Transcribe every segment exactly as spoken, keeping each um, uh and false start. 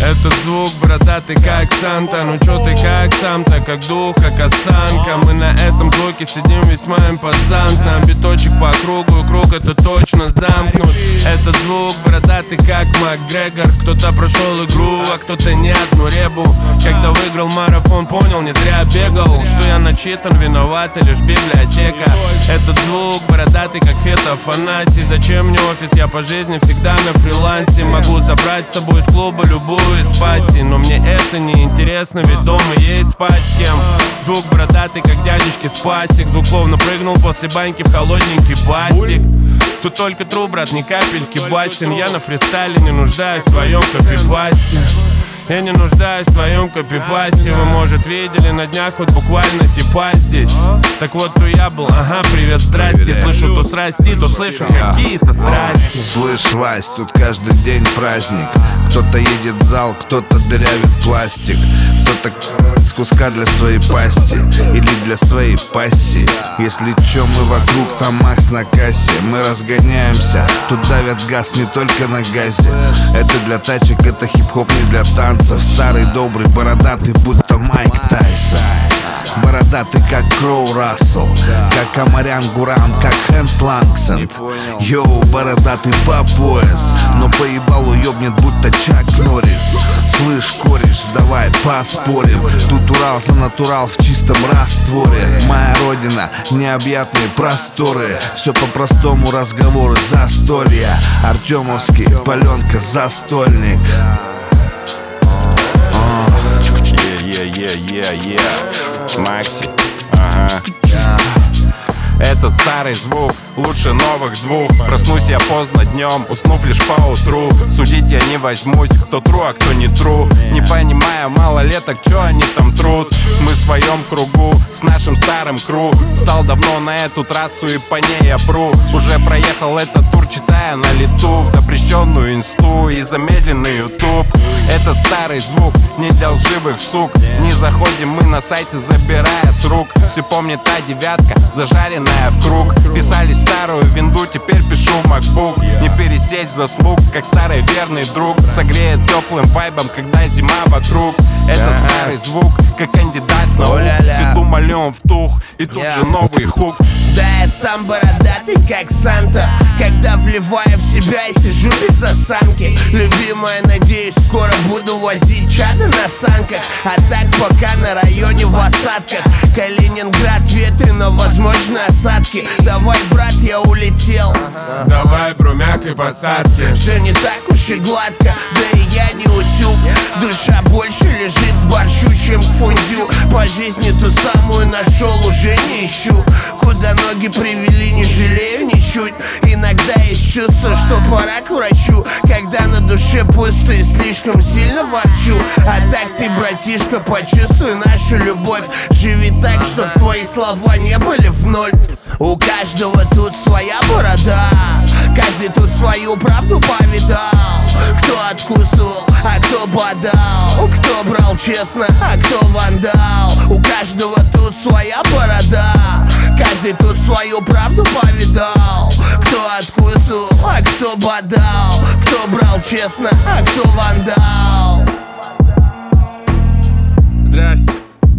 Этот звук бородатый как Санта. Ну чё ты как сам-то, как дух, как осанка. Мы на этом звуке сидим весьма импозантно. Биточек по кругу, и круг это точно замкнут. Этот звук бородатый как Макгрегор. Кто-то прошел игру, а кто-то не одну ребу. Когда выиграл марафон, понял, не зря бегал. Что я начитан, виновата лишь библиотека. Этот звук бородатый как Фета Афанасий. Зачем мне офис, я по жизни всегда на фрилансе. Могу забрать с собой из клуба любую из пассий, но мне это не интересно, ведь дома есть спать с кем. Звук бородатый как дядечки Спасик. Звук словно прыгнул после баньки в холодненький басик. Тут только тру, брат, ни капельки басен. Я на фристайле не нуждаюсь в твоем копипасте. Я не нуждаюсь в твоем копипасте. Вы, может, видели на днях вот буквально типа здесь. Так вот, то я был, ага, привет, здрасте. Слышу то срасти, то слышу какие-то страсти. Слышь, Вась, тут каждый день праздник. Кто-то едет в зал, кто-то дырявит пластик. Кто-то с куска для своей пасти или для своей пассии. Если чё, мы вокруг, там Макс на кассе. Мы разгоняемся, тут давят газ не только на газе. Это для тачек, это хип-хоп не для танцев. Старый добрый бородатый, будто Майк Тайсон. Бородатый как Кроу Рассел, как Амарян Гурам, как Хэнс Лангсенд. Йоу, бородатый по пояс, но по ебалу ёбнет, будто Чак Норрис. Слышь, кореш, давай поспорим. Тут Урал за натурал в чистом растворе. Моя родина, необъятные просторы. Все по-простому, разговоры застолья. Артемовский, паленка, застольник. Yeah-yeah-yeah-yeah, Макси, ага. Этот старый звук лучше новых двух. Проснусь я поздно днем, уснув лишь поутру. Судить я не возьмусь, кто тру, а кто не тру. Не понимая малолеток, чё они там трут. Мы в своем кругу, с нашим старым кру. Встал давно на эту трассу и по ней я пру. Уже проехал этот тур, читая на лету в запрещенную инсту и замедленный ютуб. Это старый звук, не для лживых сук. Не заходим мы на сайты, забирая с рук. Все помнит та девятка, зажаренная в круг. Писали старую винду, теперь пишу в макбук. Не пересечь заслуг, как старый верный друг. Согреет теплым вайбом, когда зима вокруг. Это старый звук, как кандидат наук. Все думали он втух, и тут же новый хук. Да, я сам бородатый, как Санта. Когда вливаю в себя и сижу без осанки. Любимая, надеюсь, скоро буду возить чада на санках. А так пока на районе в осадках. Калининград ветрено, возможно осадки. Давай, брат, я улетел. Давай, бро, мягкой посадки. Все не так уж и гладко, да и я не утюг. Душа больше лежит к борщу, чем к фондю. По жизни ту самую нашел, уже не ищу. Куда ноги привели, не жалею ничуть. Иногда есть чувство, что пора к врачу. Когда на душе пусто и слишком сильно ворчу. А так ты, братишка, почувствуй нашу любовь. Живи так, чтоб твои слова не были в ноль. У каждого тут своя борода. Каждый тут свою правду повидал. Кто откусывал, а кто бодал. Кто брал честно, а кто вандал. У каждого тут своя борода. Каждый тут свою правду повидал. Кто откусывал, а кто бодал. Кто брал честно, а кто вандал. Здрасте.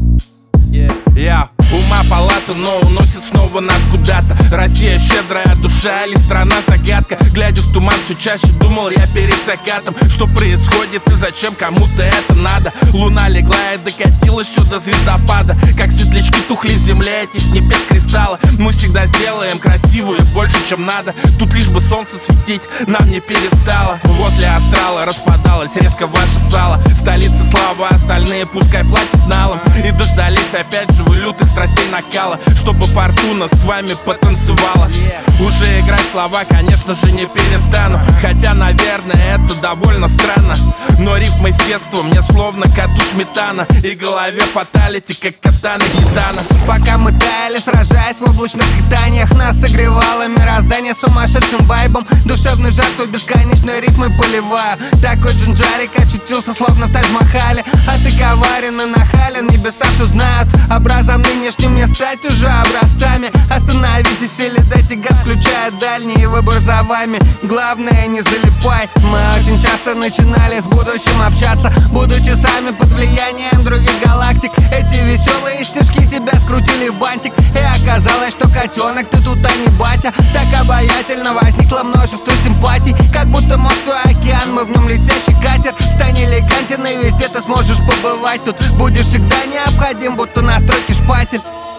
Я ума палата, но уносит снова нас куда-то. Россия щедрая душа или страна загадка. Глядя в туман все чаще, думал я перед закатом. Что происходит и зачем кому-то это надо? Луна легла и докатилась сюда звездопада. Как светлячки тухли в земле эти с небес кристалла. Мы всегда сделаем красивую больше, чем надо. Тут лишь бы солнце светить нам не перестало. Возле астрала распадалось резко ваше сало. Столица слава, остальные пускай платят налом. И дождались опять же вы лютых страстей накала, чтобы фортуна с вами потанцевала. Уже играть слова, конечно же, не перестану. Хотя, наверное, это довольно странно. Но рифмы с детства мне словно коту сметана. И голове фаталити, как катана гитана. Пока мы таяли, сражаясь в облачных скитаниях, нас согревало мироздание сознание сумасшедшим вайбом. Душевный жар, то бесконечной ритмы поливаю. Такой джинджарик очутился словно в Тадж-Махале. А ты коварен и нахален, небеса все знают. Образом нынешним не стать уже образцами. Остановитесь или дайте газ, включая дальний выбор за вами. Главное не залипай. Мы очень часто начинали с будущим общаться, будучи сами под влиянием других галактик. Эти веселые стишки тебя скрутили в бантик, и оказалось, что котенок ты тут, а не батя. Так обаятельно возникло множество симпатий, как будто мог твой океан, мы в нем летящий катер. Стань элегантен, и везде ты сможешь побывать. Тут будешь всегда необходим, будто на стройке шпатель.